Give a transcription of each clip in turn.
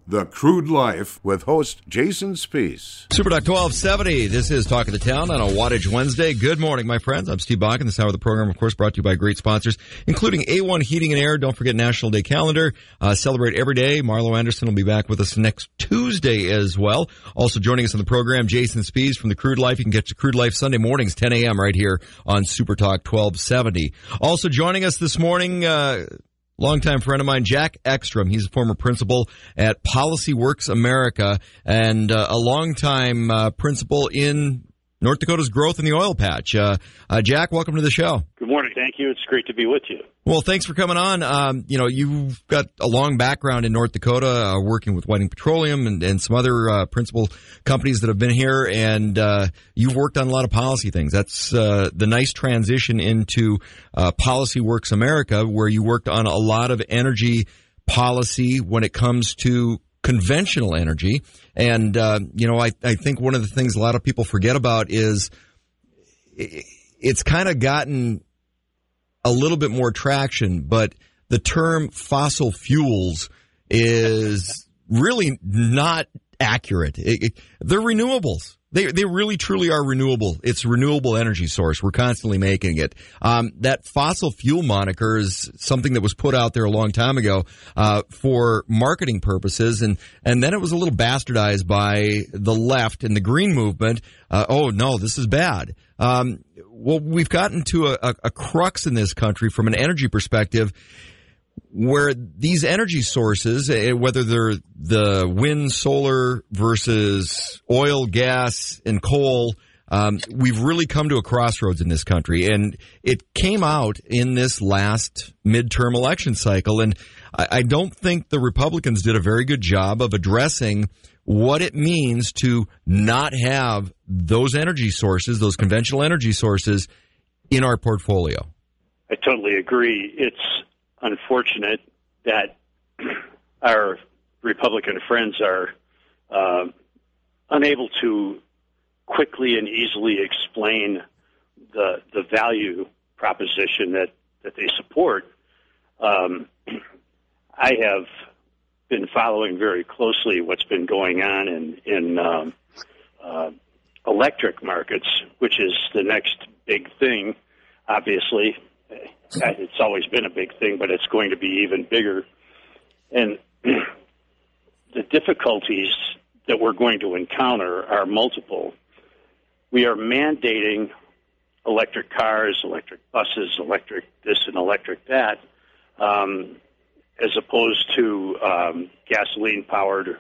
The Crude Life with host Jason Spiess. Super Talk 1270. This is Talk of the Town on a Wattage Wednesday. Good morning, my friends. I'm Steve Bach, and this hour of the program, of course, brought to you by great sponsors, including A1 Heating and Air. Don't forget National Day Calendar. Celebrate every day. Marlo Anderson will be back with us next Tuesday as well. Also joining us on the program, Jason Spiess from the Crude Life. You can get to Crude Life Sunday mornings, 10 a.m. right here on Super Talk 1270. Also joining us this morning, longtime friend of mine, Jack Ekstrom. He's a former principal at Policy Works America and a longtime principal in North Dakota's growth in the oil patch. Jack, welcome to the show. Good morning. Thank you. It's great to be with you. Well, thanks for coming on. You've got a long background in North Dakota, working with Whiting Petroleum and some other principal companies that have been here, and you've worked on a lot of policy things. That's the nice transition into Policy Works America, where you worked on a lot of energy policy when it comes to conventional energy. And, I think one of the things a lot of people forget about is it's kind of gotten a little bit more traction, but the term fossil fuels is really not accurate. They're renewables. They really truly are renewable. It's a renewable energy source. We're constantly making it. That fossil fuel moniker is something that was put out there a long time ago for marketing purposes, and then it was a little bastardized by the left and the green movement. Oh no, this is bad. Well, we've gotten to a crux in this country from an energy perspective, where these energy sources, whether they're the wind, solar versus oil, gas, and coal, we've really come to a crossroads in this country. And it came out in this last midterm election cycle. And I don't think the Republicans did a very good job of addressing what it means to not have those energy sources, those conventional energy sources, in our portfolio. I totally agree. It's unfortunate that our Republican friends are unable to quickly and easily explain the value proposition that they support. I have been following very closely what's been going on in electric markets, which is the next big thing, obviously. It's always been a big thing, but it's going to be even bigger. And the difficulties that we're going to encounter are multiple. We are mandating electric cars, electric buses, electric this and electric that, as opposed to gasoline-powered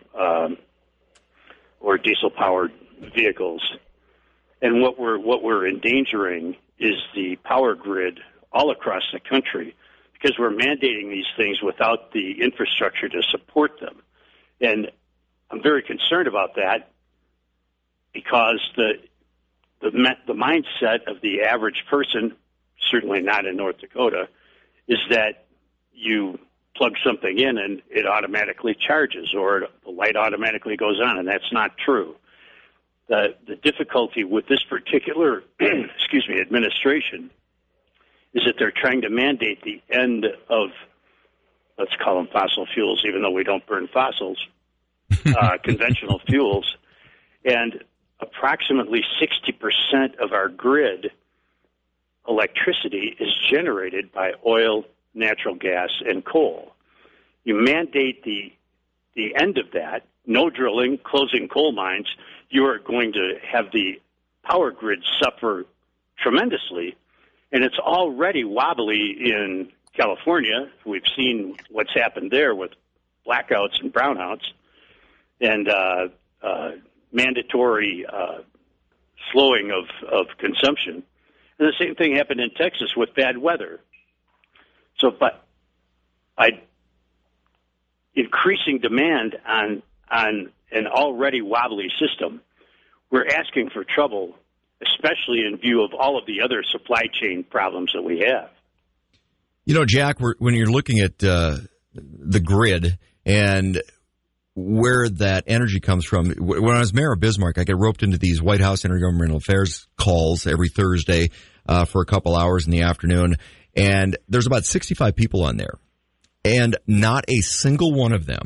or diesel-powered vehicles. And what we're endangering is the power grid all across the country, because we're mandating these things without the infrastructure to support them. And I'm very concerned about that, because the mindset of the average person, certainly not in North Dakota, is that you plug something in and it automatically charges, or the light automatically goes on, and that's not true. The difficulty with this particular administration is that they're trying to mandate the end of, let's call them fossil fuels, even though we don't burn fossils, conventional fuels. And approximately 60% of our grid electricity is generated by oil, natural gas, and coal. You mandate the end of that, no drilling, closing coal mines, you are going to have the power grid suffer tremendously. And it's already wobbly in California. We've seen what's happened there with blackouts and brownouts and mandatory slowing of consumption. And the same thing happened in Texas with bad weather. So by increasing demand on an already wobbly system, we're asking for trouble, especially in view of all of the other supply chain problems that we have. You know, Jack, when you're looking at the grid and where that energy comes from, when I was mayor of Bismarck, I get roped into these White House Intergovernmental Affairs calls every Thursday for a couple hours in the afternoon, and there's about 65 people on there, and not a single one of them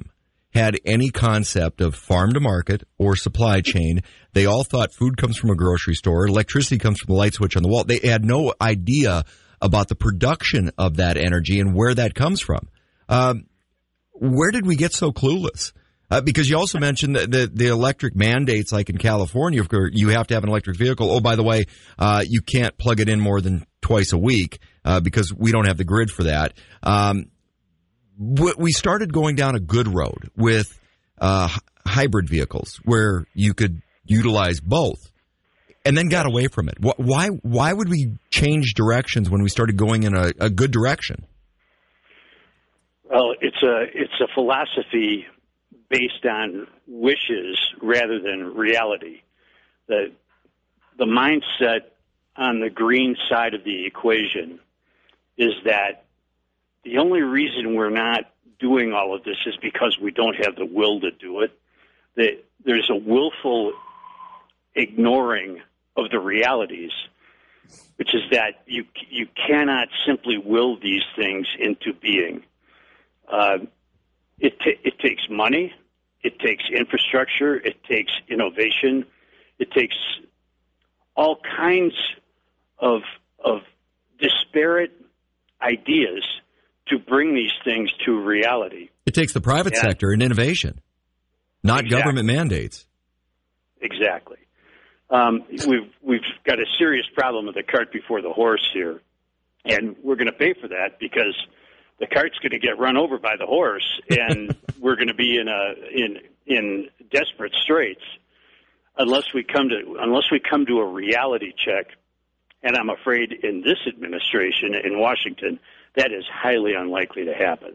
had any concept of farm to market or supply chain. They all thought food comes from a grocery store, electricity comes from the light switch on the wall. They had no idea about the production of that energy and where that comes from. Where did we get so clueless? Because you also mentioned the electric mandates, like in California, you have to have an electric vehicle. Oh, by the way, you can't plug it in more than twice a week because we don't have the grid for that. We started going down a good road with hybrid vehicles where you could utilize both, and then got away from it. Why would we change directions when we started going in a good direction? Well, it's a philosophy based on wishes rather than reality. The mindset on the green side of the equation is that the only reason we're not doing all of this is because we don't have the will to do it. That there's a willful ignoring of the realities, which is that you cannot simply will these things into being. It takes money, it takes infrastructure, it takes innovation, it takes all kinds of disparate ideas to bring these things to reality. It takes the private sector and innovation, not government mandates. Exactly. We've got a serious problem with the cart before the horse here, and we're going to pay for that because the cart's going to get run over by the horse, and we're going to be in desperate straits unless we come to a reality check. And I'm afraid in this administration in Washington, that is highly unlikely to happen.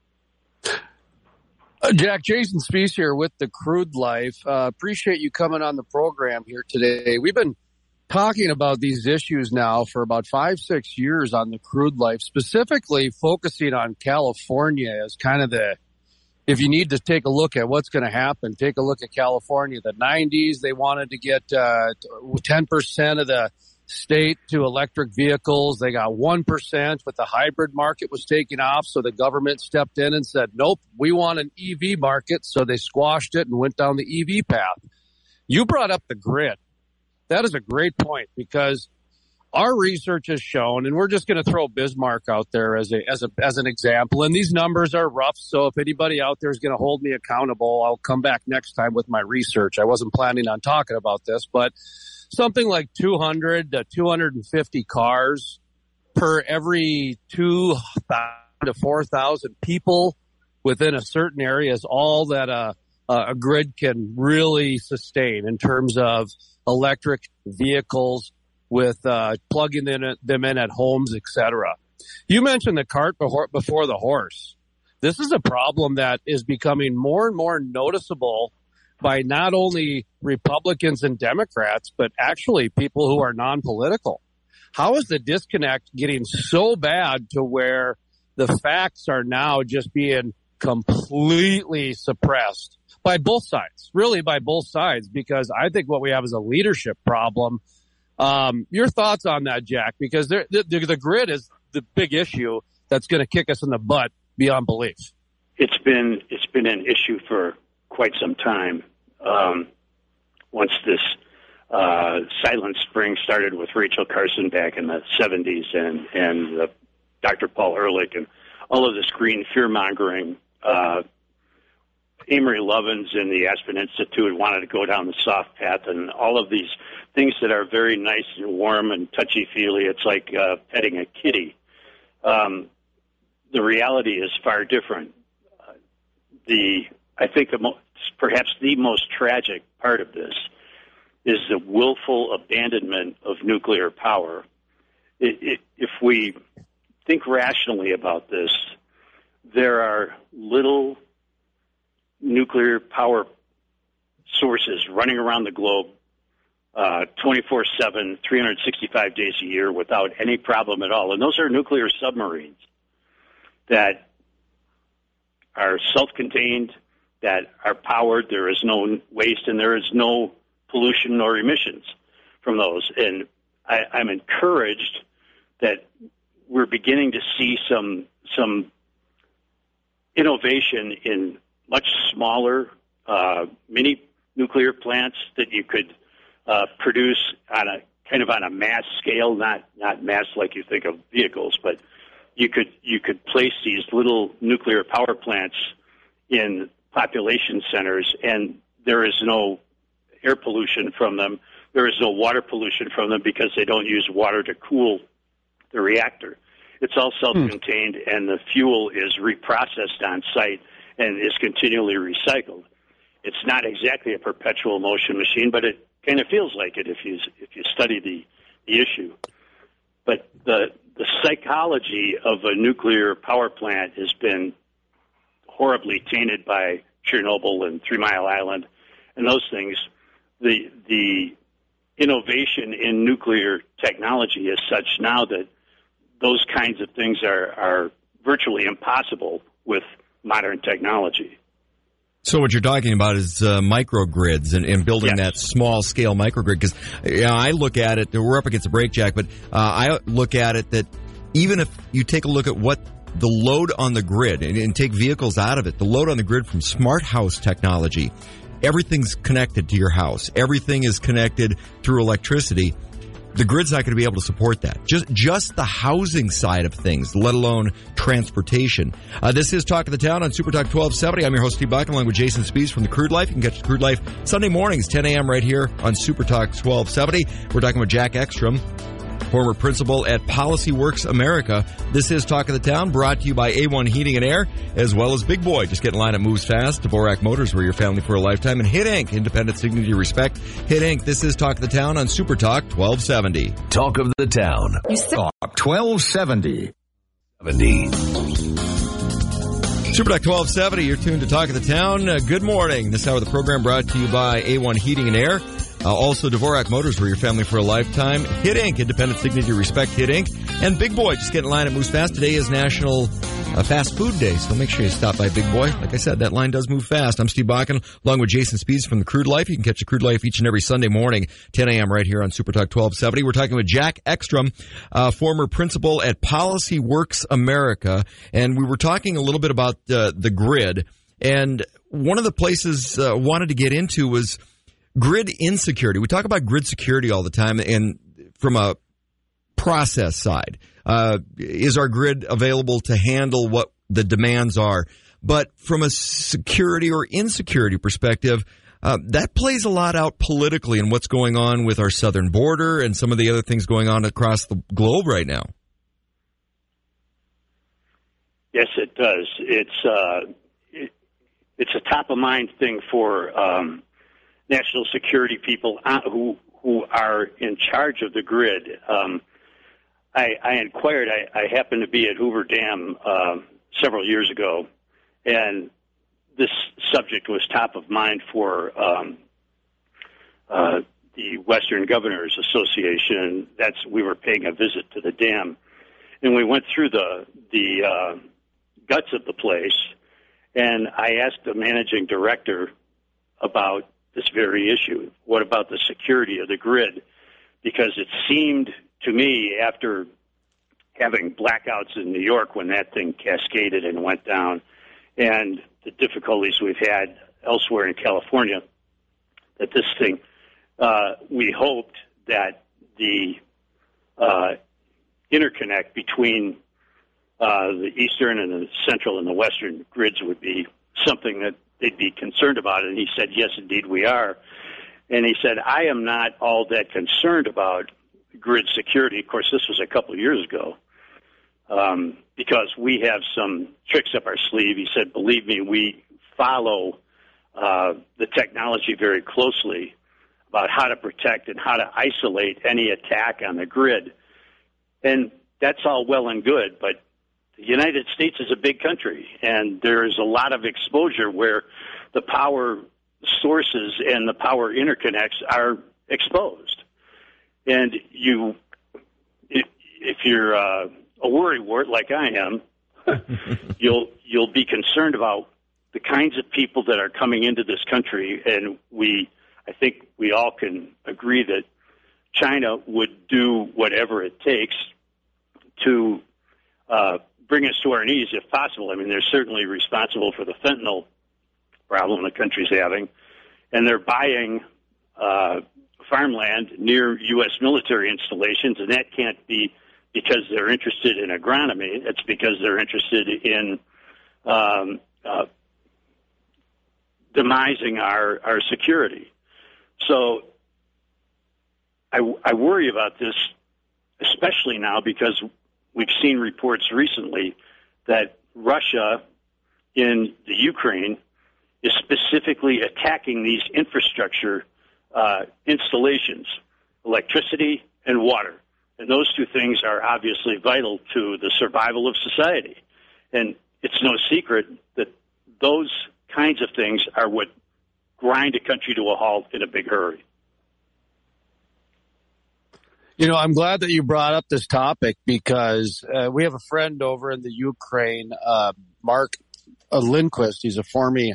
Jack, Jason Spiess here with the Crude Life. Appreciate you coming on the program here today. We've been talking about these issues now for about 5-6 years on the Crude Life, specifically focusing on California as kind of if you need to take a look at what's going to happen, take a look at California. The 90s, they wanted to get 10% of the state to electric vehicles. They got 1%, but the hybrid market was taking off, so the government stepped in and said, nope, we want an EV market, so they squashed it and went down the EV path. You brought up the grid. That is a great point because our research has shown, and we're just going to throw Bismarck out there as an example, and these numbers are rough, so if anybody out there is going to hold me accountable, I'll come back next time with my research. I wasn't planning on talking about this, but something like 200 to 250 cars per every 2,000 to 4,000 people within a certain area is all that a grid can really sustain in terms of electric vehicles with plugging them in at homes, etc. You mentioned the cart before the horse. This is a problem that is becoming more and more noticeable by not only Republicans and Democrats, but actually people who are non-political. How is the disconnect getting so bad to where the facts are now just being completely suppressed by both sides, really by both sides, because I think what we have is a leadership problem. Your thoughts on that, Jack? Because the grid is the big issue that's going to kick us in the butt beyond belief. It's been an issue for quite some time. Once this silent spring started with Rachel Carson back in the 70s and Dr. Paul Ehrlich and all of this green fear-mongering, Amory Lovins and the Aspen Institute wanted to go down the soft path and all of these things that are very nice and warm and touchy-feely. It's like petting a kitty. The reality is far different. I think perhaps the most tragic part of this is the willful abandonment of nuclear power. If we think rationally about this, there are little nuclear power sources running around the globe 24/7, 365 days a year without any problem at all. And those are nuclear submarines that are self-contained, that are powered. There is no waste and there is no pollution nor emissions from those. And I'm encouraged that we're beginning to see some innovation in much smaller mini nuclear plants that you could produce on a kind of on a mass scale, not mass like you think of vehicles, but you could place these little nuclear power plants in population centers, and there is no air pollution from them. There is no water pollution from them because they don't use water to cool the reactor. It's all self-contained, and the fuel is reprocessed on site and is continually recycled. It's not exactly a perpetual motion machine, but it kind of feels like it if you study the issue. But the psychology of a nuclear power plant has been horribly tainted by Chernobyl and 3 Mile Island and those things. The innovation in nuclear technology is such now that those kinds of things are virtually impossible with modern technology. So what you're talking about is microgrids and building that small-scale microgrid. Because I look at it, we're up against the break, Jack, but I look at it that even if you take a look at what the load on the grid, and take vehicles out of it, the load on the grid from smart house technology, everything's connected to your house. Everything is connected through electricity. The grid's not going to be able to support that. Just the housing side of things, let alone transportation. This is Talk of the Town on Super Talk 1270. I'm your host, Steve Buck, along with Jason Spies from The Crude Life. You can catch The Crude Life Sunday mornings, 10 a.m. right here on Super Talk 1270. We're talking with Jack Ekstrom, former principal at PolicyWorks America. This is Talk of the Town, brought to you by A1 Heating and Air, as well as Big Boy. Just get in line, it moves fast. Dvorak Motors, we're your family for a lifetime. And Hit Inc., independent dignity, respect. Hit Inc., this is Talk of the Town on Super Talk 1270. Talk of the Town. Talk 1270. Super Talk 1270, you're tuned to Talk of the Town. Good morning. This hour of the program brought to you by A1 Heating and Air. Also, Dvorak Motors, we're your family for a lifetime. Hit Inc., independent dignity, respect. Hit Inc. And Big Boy, just get in line, it moves fast. Today is National Fast Food Day, so make sure you stop by Big Boy. Like I said, that line does move fast. I'm Steve Bakken, along with Jason Spies from The Crude Life. You can catch The Crude Life each and every Sunday morning, 10 a.m. right here on Super Talk 1270. We're talking with Jack Ekstrom, former principal at PolicyWorks America, and we were talking a little bit about the grid. And one of the places I wanted to get into was grid insecurity. We talk about grid security all the time, and from a process side, is our grid available to handle what the demands are? But from a security or insecurity perspective, that plays a lot out politically and what's going on with our southern border and some of the other things going on across the globe right now. Yes, it does. It's a top of mind thing for national security people who are in charge of the grid. I inquired. I happened to be at Hoover Dam several years ago, and this subject was top of mind for the Western Governors Association. We were paying a visit to the dam, and we went through the guts of the place, and I asked the managing director about this very issue. What about the security of the grid? Because it seemed to me, after having blackouts in New York when that thing cascaded and went down, and the difficulties we've had elsewhere in California, that this thing, we hoped that the interconnect between the eastern and the central and the western grids would be something that they'd be concerned about. And he said, yes, indeed, we are. And he said, I am not all that concerned about grid security. Of course, this was a couple of years ago, because we have some tricks up our sleeve. He said, believe me, we follow the technology very closely about how to protect and how to isolate any attack on the grid. And that's all well and good, but the United States is a big country, and there is a lot of exposure where the power sources and the power interconnects are exposed. And if you're a worrywart like I am, you'll be concerned about the kinds of people that are coming into this country, and I think we all can agree that China would do whatever it takes to bring us to our knees if possible. I mean, they're certainly responsible for the fentanyl problem the country's having, and they're buying farmland near U.S. military installations, and that can't be because they're interested in agronomy. It's because they're interested in demising our security. So I worry about this, especially now because we've seen reports recently that Russia in the Ukraine is specifically attacking these infrastructure installations, electricity and water. And those two things are obviously vital to the survival of society. And it's no secret that those kinds of things are what grind a country to a halt in a big hurry. You know, I'm glad that you brought up this topic because we have a friend over in the Ukraine, Mark Lindquist. He's a former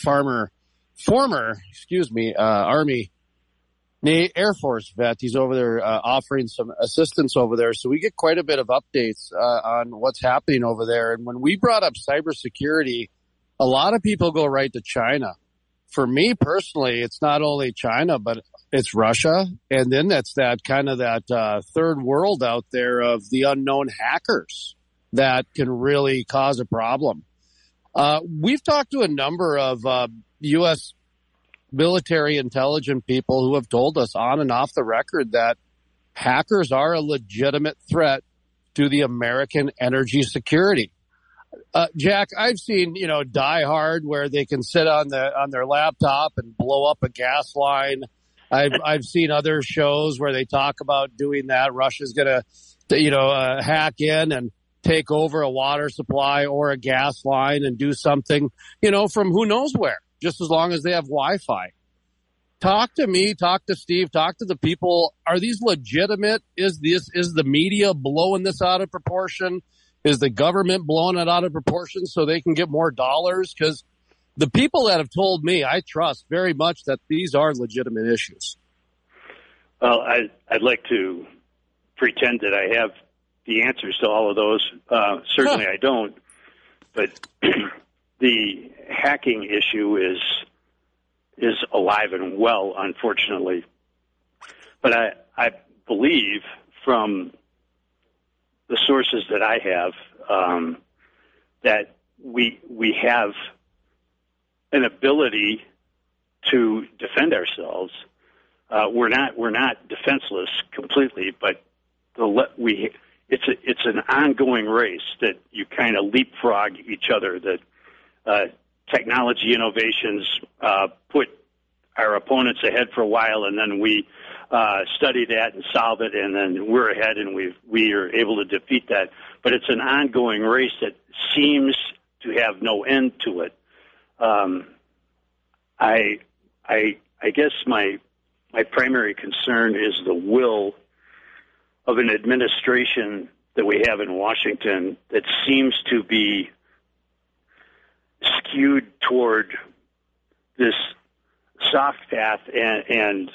Army Air Force vet. He's over there offering some assistance over there. So we get quite a bit of updates on what's happening over there. And when we brought up cybersecurity, a lot of people go right to China. For me personally, it's not only China, but it's Russia. And then that's that kind of that third world out there of the unknown hackers that can really cause a problem. We've talked to a number of U.S. military intelligent people who have told us on and off the record that hackers are a legitimate threat to the American energy security. Jack, I've seen, Die Hard where they can sit on their laptop and blow up a gas line. I've seen other shows where they talk about doing that. Russia's going to, hack in and take over a water supply or a gas line and do something, from who knows where, just as long as they have Wi-Fi. Talk to me, talk to Steve, talk to the people. Are these legitimate? Is the media blowing this out of proportion? Is the government blowing it out of proportion so they can get more dollars? Because the people that have told me, I trust very much that these are legitimate issues. Well, I'd like to pretend that I have the answers to all of those. Certainly I don't. But the hacking issue is alive and well, unfortunately. But I believe from the sources that I have that we have an ability to defend ourselves. We're not defenseless completely, but it's an ongoing race that you kind of leapfrog each other. That technology innovations put our opponents ahead for a while, and then we study that and solve it, and then we're ahead, and we are able to defeat that. But it's an ongoing race that seems to have no end to it. I guess my primary concern is the will of an administration that we have in Washington that seems to be skewed toward this soft path and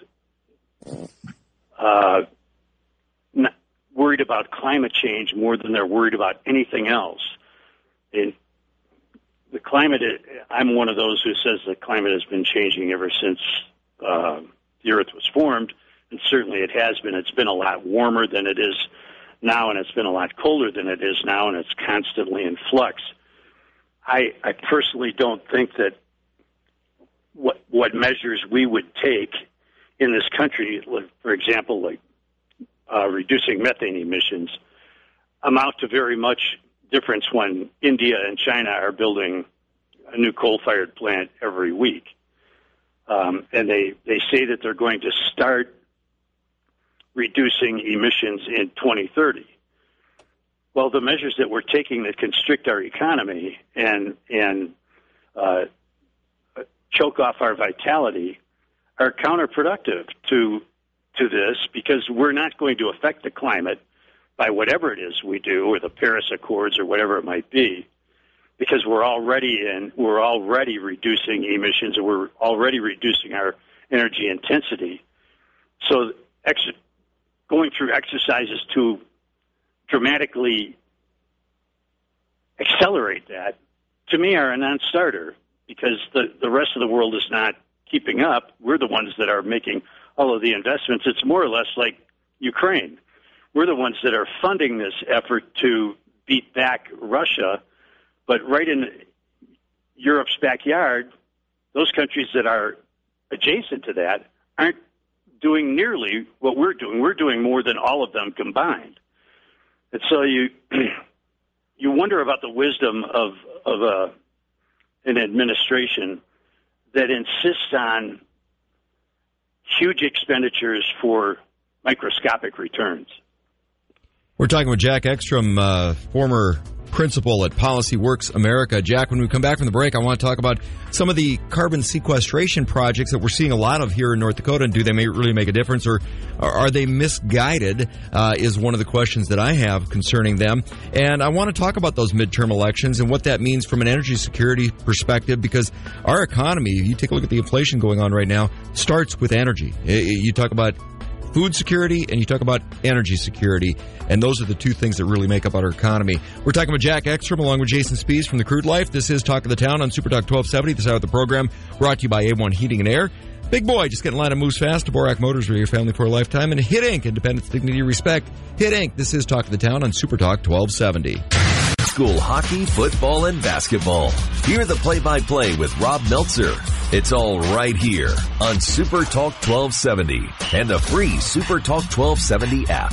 not worried about climate change more than they're worried about anything else. And the climate, I'm one of those who says the climate has been changing ever since the Earth was formed, and certainly it has been. It's been a lot warmer than it is now, and it's been a lot colder than it is now, and it's constantly in flux. I personally don't think that what measures we would take in this country, for example, like reducing methane emissions, amount to very much difference when India and China are building a new coal-fired plant every week. And they say that they're going to start reducing emissions in 2030. Well, the measures that we're taking that constrict our economy and choke off our vitality are counterproductive to this, because we're not going to affect the climate by whatever it is we do, or the Paris Accords, or whatever it might be, because we're already reducing emissions, and we're already reducing our energy intensity. So going through exercises to dramatically accelerate that, to me, are a non-starter. because the rest of the world is not keeping up. We're the ones that are making all of the investments. It's more or less like Ukraine. We're the ones that are funding this effort to beat back Russia, but right in Europe's backyard, those countries that are adjacent to that aren't doing nearly what we're doing. We're doing more than all of them combined. And so you wonder about the wisdom of an administration that insists on huge expenditures for microscopic returns. We're talking with Jack Ekstrom, former principal at Policy Works America. Jack, when we come back from the break, I want to talk about some of the carbon sequestration projects that we're seeing a lot of here in North Dakota, and do they really make a difference, or are they misguided, is one of the questions that I have concerning them. And I want to talk about those midterm elections and what that means from an energy security perspective, because our economy, you take a look at the inflation going on right now, starts with energy. You talk about food security and you talk about energy security, and those are the two things that really make up our economy. We're talking with Jack Ekstrom along with Jason Spies from The Crude Life. This is Talk of the Town on Super Talk 1270. This hour of the program brought to you by A1 Heating and Air. Big Boy, just getting in line and moves fast. Dvorak Motors, where your family for a lifetime. And Hit Inc., independence, dignity, respect. Hit Inc. This is Talk of the Town on Super Talk 1270. School hockey, football, and basketball. Hear the play-by-play with Rob Meltzer. It's all right here on Super Talk 1270 and the free Super Talk 1270 app.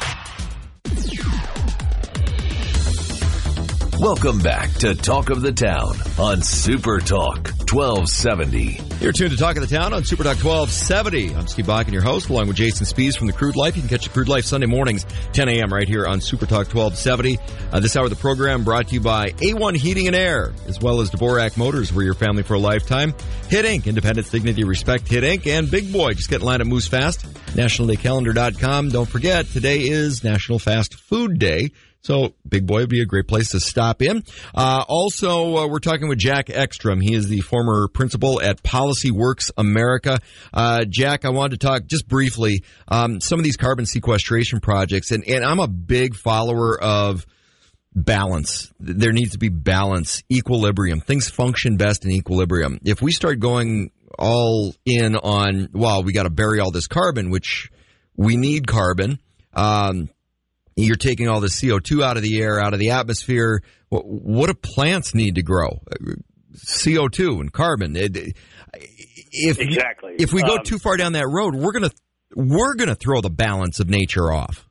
Welcome back to Talk of the Town on Super Talk 1270. You're tuned to Talk of the Town on Super Talk 1270. I'm Steve Bakken, your host, along with Jason Spies from The Crude Life. You can catch The Crude Life Sunday mornings, 10 a.m. right here on Super Talk 1270. This hour of the program brought to you by A1 Heating and Air, as well as Dvorak Motors, where your family for a lifetime. Hit Inc., independence, dignity, respect. Hit Inc. And Big Boy, just get in line, it moves fast. NationalDayCalendar.com. Don't forget, today is National Fast Food Day. So Big Boy would be a great place to stop in. Also, we're talking with Jack Ekstrom. He is the former principal at Policy Works America. Jack, I wanted to talk just briefly some of these carbon sequestration projects, and I'm a big follower of balance. There needs to be balance, equilibrium. Things function best in equilibrium. If we start going all in on, well, we got to bury all this carbon, which we need carbon, you're taking all the CO2 out of the air, out of the atmosphere. What do plants need to grow? CO2 and carbon. Exactly. If we go too far down that road, we're gonna throw the balance of nature off.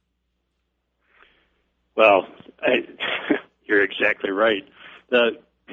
Well, you're exactly right. The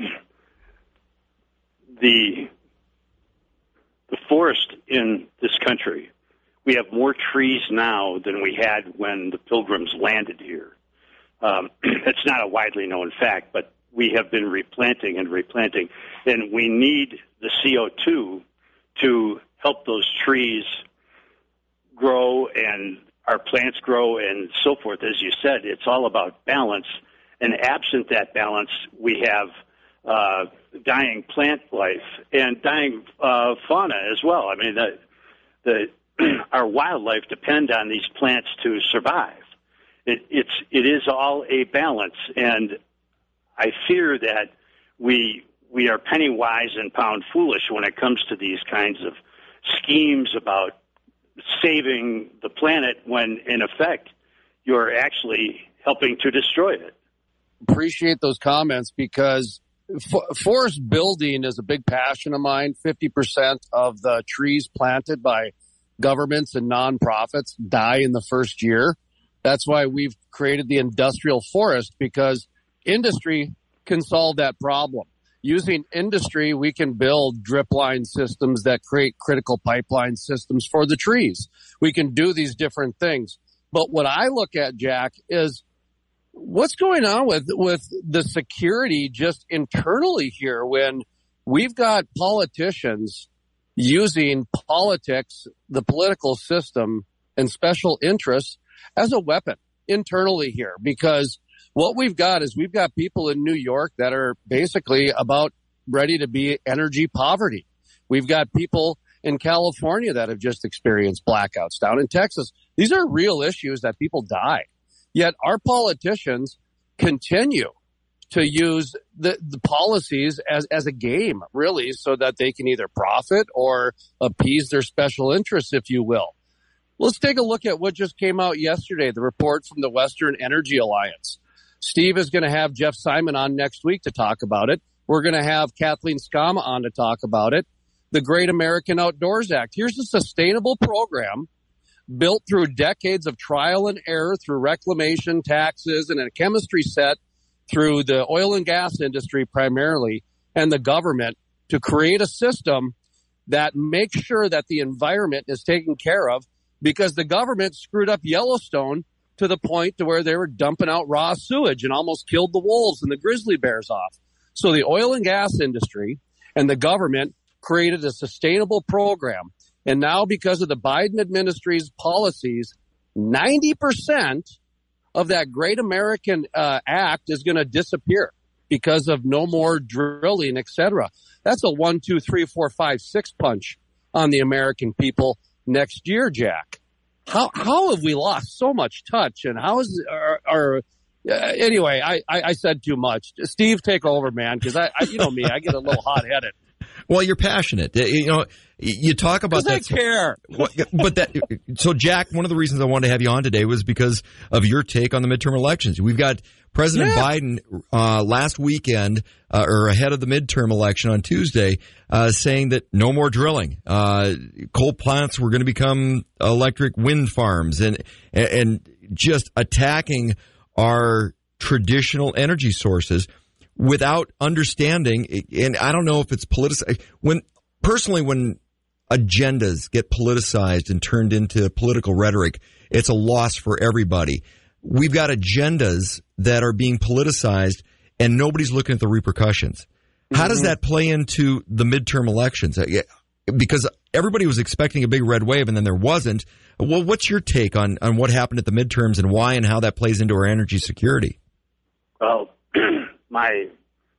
forest in this country. We have more trees now than we had when the Pilgrims landed here. It's not a widely known fact, but we have been replanting, and we need the CO2 to help those trees grow and our plants grow and so forth. As you said, it's all about balance, and absent that balance, we have dying plant life and dying fauna as well. I mean, our wildlife depend on these plants to survive. It is all a balance, and I fear that we are penny wise and pound foolish when it comes to these kinds of schemes about saving the planet when, in effect, you're actually helping to destroy it. Appreciate those comments, because forest building is a big passion of mine. 50% of the trees planted by governments and nonprofits die in the first year. That's why we've created the industrial forest, because industry can solve that problem. Using industry, we can build drip line systems that create critical pipeline systems for the trees. We can do these different things. But what I look at, Jack, is what's going on with the security just internally here, when we've got politicians using politics, the political system, and special interests as a weapon internally here. Because what we've got is we've got people in New York that are basically about ready to be energy poverty. We've got people in California that have just experienced blackouts. Down in Texas, these are real issues that people die. Yet our politicians continue to use the policies as a game, really, so that they can either profit or appease their special interests, if you will. Let's take a look at what just came out yesterday, the report from the Western Energy Alliance. Steve is going to have Jeff Simon on next week to talk about it. We're going to have Kathleen Skama on to talk about it. The Great American Outdoors Act. Here's a sustainable program built through decades of trial and error, through reclamation, taxes, and a chemistry set through the oil and gas industry primarily and the government to create a system that makes sure that the environment is taken care of, because the government screwed up Yellowstone to the point to where they were dumping out raw sewage and almost killed the wolves and the grizzly bears off. So the oil and gas industry and the government created a sustainable program. And now, because of the Biden administration's policies, 90% of that Great American Act is going to disappear because of no more drilling, etc. That's a 1, 2, 3, 4, 5, 6 punch on the American people next year, Jack. How have we lost so much touch? And how is our anyway? I said too much. Steve, take over, man, because I you know me, I get a little hot headed. Well, you're passionate. You know, you talk about that. I care. So, Jack, one of the reasons I wanted to have you on today was because of your take on the midterm elections. We've got President Biden last weekend, or ahead of the midterm election on Tuesday, saying that no more drilling. Coal plants were going to become electric wind farms, and just attacking our traditional energy sources without understanding. And I don't know if it's politicized. When agendas get politicized and turned into political rhetoric, it's a loss for everybody. We've got agendas that are being politicized and nobody's looking at the repercussions. How does that play into the midterm elections? Because everybody was expecting a big red wave and then there wasn't. Well, what's your take on what happened at the midterms and why and how that plays into our energy security? Well, my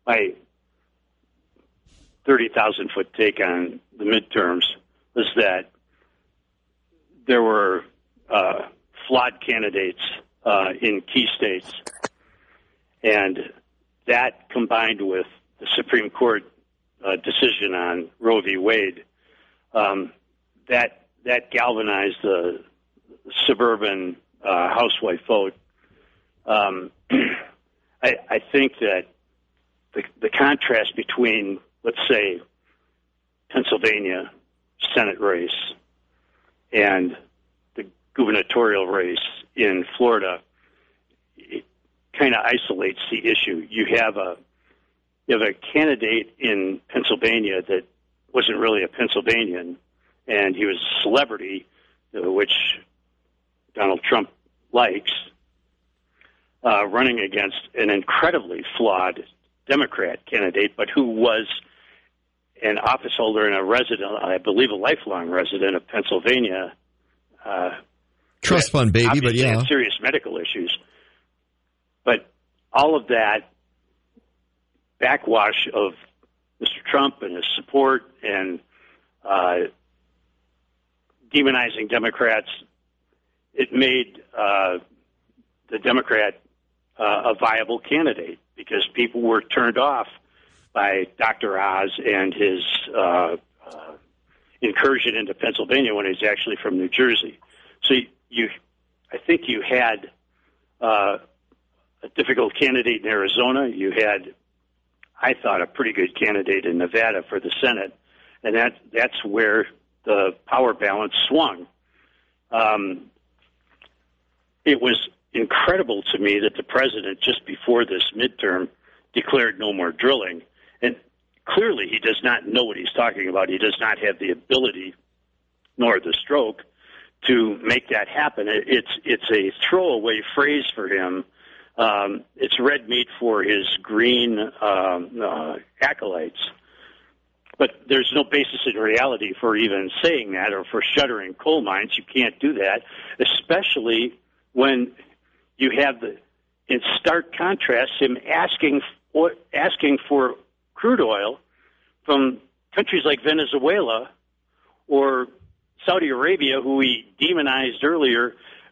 30,000-foot take on the midterms was that there were flawed candidates in key states, and that combined with the Supreme Court decision on Roe v. Wade, that galvanized the suburban housewife vote. I think that the contrast between, let's say, Pennsylvania Senate race and the gubernatorial race in Florida, it kind of isolates the issue. You have a candidate in Pennsylvania that wasn't really a Pennsylvanian, and he was a celebrity, which Donald Trump likes, running against an incredibly flawed Democrat candidate, but who was an office holder and a resident, I believe a lifelong resident of Pennsylvania. Trust fund baby, but yeah. Had serious medical issues. But all of that backwash of Mr. Trump and his support and demonizing Democrats, it made the Democrat a viable candidate because people were turned off by Dr. Oz and his incursion into Pennsylvania when he's actually from New Jersey. So I think you had a difficult candidate in Arizona. You had, I thought, a pretty good candidate in Nevada for the Senate, and that's where the power balance swung. It was incredible to me that the president, just before this midterm, declared no more drilling. And clearly he does not know what he's talking about. He does not have the ability nor the stroke to make that happen. It's a throwaway phrase for him. It's red meat for his green acolytes. But there's no basis in reality for even saying that or for shuttering coal mines. You can't do that, especially when you have in stark contrast, him asking for crude oil from countries like Venezuela or Saudi Arabia, who he demonized earlier,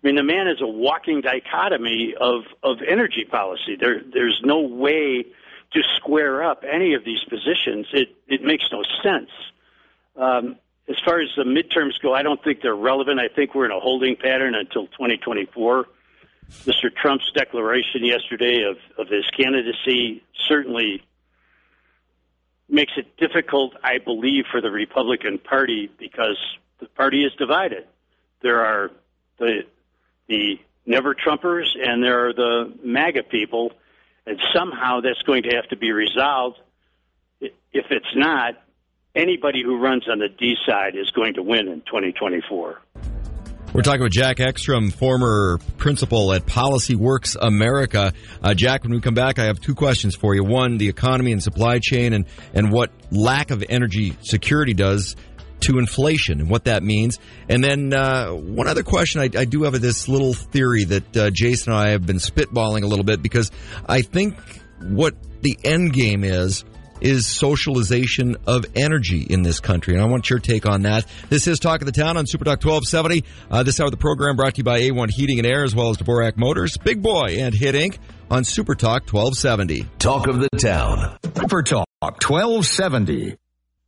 mean, the man is a walking dichotomy of energy policy. There's no way to square up any of these positions. It makes no sense. As far as the midterms go, I don't think they're relevant. I think we're in a holding pattern until 2024. Mr. Trump's declaration yesterday of his candidacy certainly makes it difficult, I believe, for the Republican Party because the party is divided. There are the never-Trumpers and there are the MAGA people, and somehow that's going to have to be resolved. If it's not, anybody who runs on the D side is going to win in 2024. We're talking with Jack Ekstrom, former principal at Policy Works America. Jack, when we come back, I have two questions for you. One, the economy and supply chain and what lack of energy security does to inflation and what that means. And then one other question, I do have this little theory that Jason and I have been spitballing a little bit because I think what the end game is socialization of energy in this country. And I want your take on that. This is Talk of the Town on Super Talk 1270. This hour of the program brought to you by A1 Heating and Air as well as Dvorak Motors, Big Boy, and Hit Inc. on Super Talk 1270. Talk of the Town. Super Talk 1270.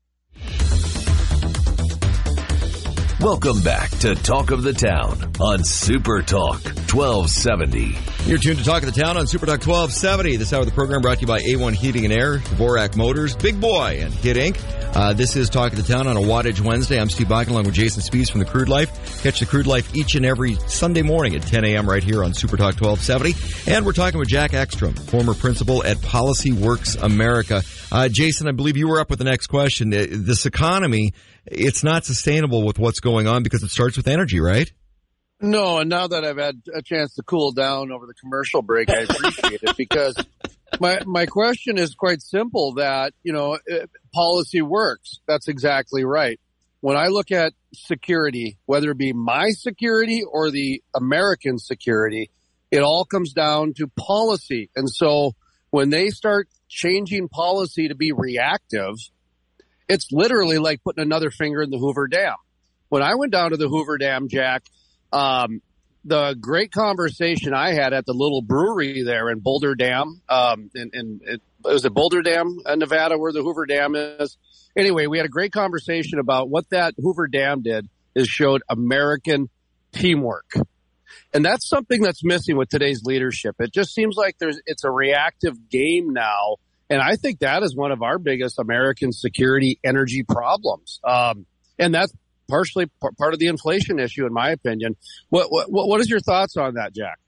Welcome back to Talk of the Town on Super Talk 1270. You're tuned to Talk of the Town on Super Talk 1270. This hour of the program brought to you by A1 Heating and Air, Dvorak Motors, Big Boy, and Hit Inc. This is Talk of the Town on a Wattage Wednesday. I'm Steve Bakken along with Jason Spies from The Crude Life. Catch The Crude Life each and every Sunday morning at 10 a.m. right here on Super Talk 1270. And we're talking with Jack Ekstrom, former principal at Policy Works America. Jason, I believe you were up with the next question. This economy, it's not sustainable with what's going on because it starts with energy, right? No, and now that I've had a chance to cool down over the commercial break, I appreciate it because my question is quite simple that, policy works. That's exactly right. When I look at security, whether it be my security or the American security, it all comes down to policy. And so when they start changing policy to be reactive, it's literally like putting another finger in the Hoover Dam. When I went down to the Hoover Dam, Jack, the great conversation I had at the little brewery there in Boulder Dam, was it Boulder Dam, Nevada, where the Hoover Dam is? Anyway, we had a great conversation about what that Hoover Dam did is showed American teamwork. And that's something that's missing with today's leadership. It just seems like it's a reactive game now. And I think that is one of our biggest American security energy problems. And that's partially part of the inflation issue, in my opinion. What is your thoughts on that, Jack?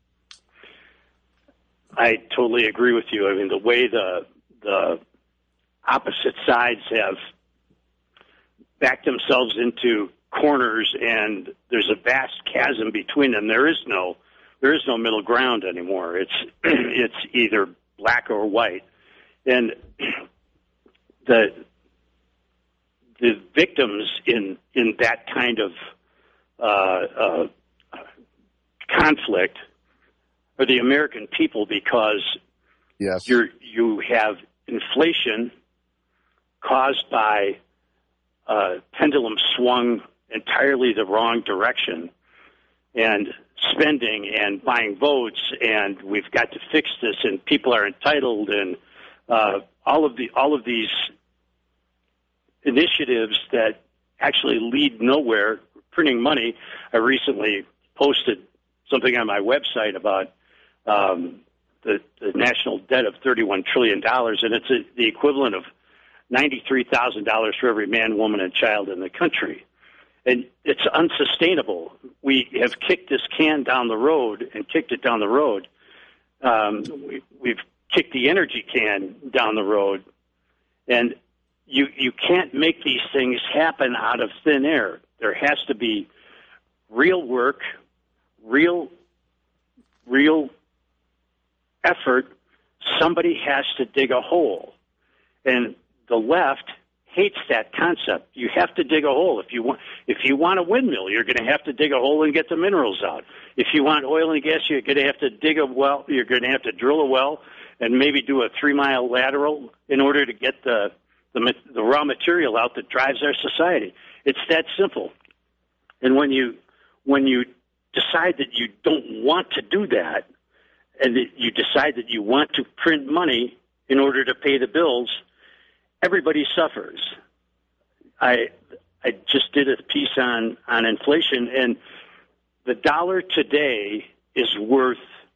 I totally agree with you. I mean, the way the opposite sides have backed themselves into corners, and there's a vast chasm between them. There is no middle ground anymore. It's either black or white, and the victims in that kind of conflict are the American people because yes, you have inflation caused by pendulum swung entirely the wrong direction, and spending and buying votes, and we've got to fix this, and people are entitled, and all of these initiatives that actually lead nowhere, printing money. I recently posted something on my website about the national debt of $31 trillion, and it's the equivalent of $93,000 for every man, woman, and child in the country. And it's unsustainable. We have kicked this can down the road and kicked it down the road. We've kicked the energy can down the road. And you can't make these things happen out of thin air. There has to be real work, real effort. Somebody has to dig a hole. And the left hates that concept. You have to dig a hole. If you want a windmill, you're going to have to dig a hole and get the minerals out. If you want oil and gas, you're going to have to dig a well. You're going to have to drill a well and maybe do a 3-mile lateral in order to get the raw material out that drives our society. It's that simple. And when you decide that you don't want to do that, and that you decide that you want to print money in order to pay the bills, everybody suffers. I just did a piece on inflation, and the dollar today is worth,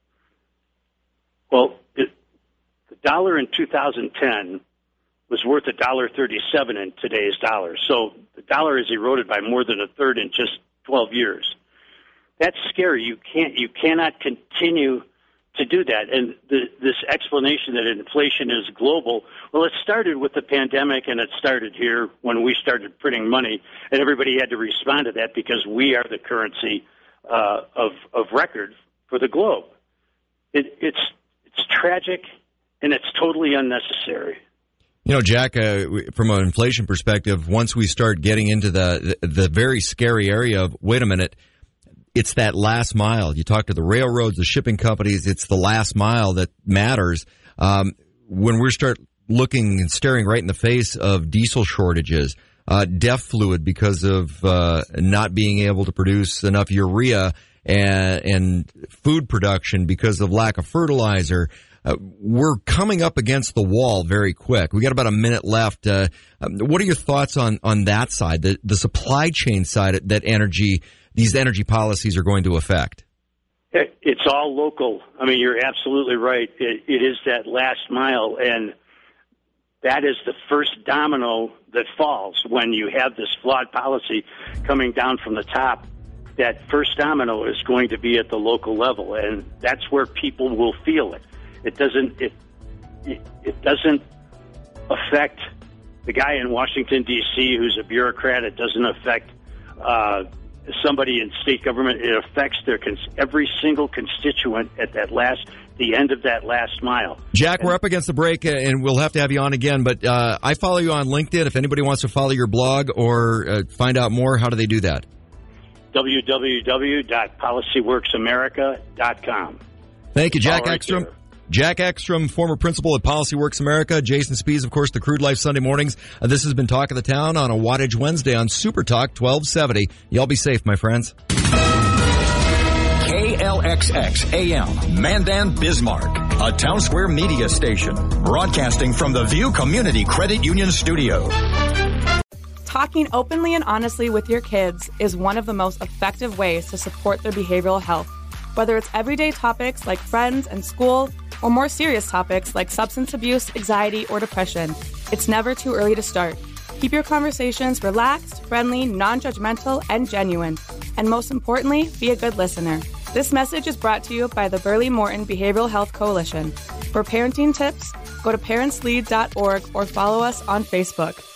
well, the dollar in 2010 was worth $1.37 in today's dollar. So the dollar is eroded by more than a third in just 12 years. That's scary. You cannot continue to do that. And this explanation that inflation is global, well, it started with the pandemic, and it started here when we started printing money, and everybody had to respond to that because we are the currency of record for the globe. It's tragic, and it's totally unnecessary. You know, Jack, from an inflation perspective, once we start getting into the very scary area of, wait a minute, it's that last mile. You talk to the railroads, the shipping companies, it's the last mile that matters. When we start looking and staring right in the face of diesel shortages, DEF fluid because of not being able to produce enough urea, and food production because of lack of fertilizer, we're coming up against the wall very quick. We got about a minute left. What are your thoughts on that side, the supply chain side that these energy policies are going to affect? It's all local. I mean, you're absolutely right. It is that last mile, and that is the first domino that falls when you have this flawed policy coming down from the top. That first domino is going to be at the local level, and that's where people will feel it. It doesn't affect the guy in Washington, D.C., who's a bureaucrat. It doesn't affect somebody in state government. It affects every single constituent at the end of that last mile. Jack, we're up against the break, and we'll have to have you on again, but I follow you on LinkedIn. If anybody wants to follow your blog or find out more, how do they do that? www.policyworksamerica.com. Thank you, Jack right Ekstrom. there. Jack Ekstrom, former principal at PolicyWorks America. Jason Spies, of course, the Crude Life Sunday mornings. This has been Talk of the Town on a Wattage Wednesday on Super Talk 1270. Y'all be safe, my friends. KLXX AM, Mandan, Bismarck, a Town Square media station, broadcasting from the View Community Credit Union Studio. Talking openly and honestly with your kids is one of the most effective ways to support their behavioral health. Whether it's everyday topics like friends and school, or more serious topics like substance abuse, anxiety, or depression, it's never too early to start. Keep your conversations relaxed, friendly, non-judgmental, and genuine. And most importantly, be a good listener. This message is brought to you by the Burley Morton Behavioral Health Coalition. For parenting tips, go to parentslead.org or follow us on Facebook.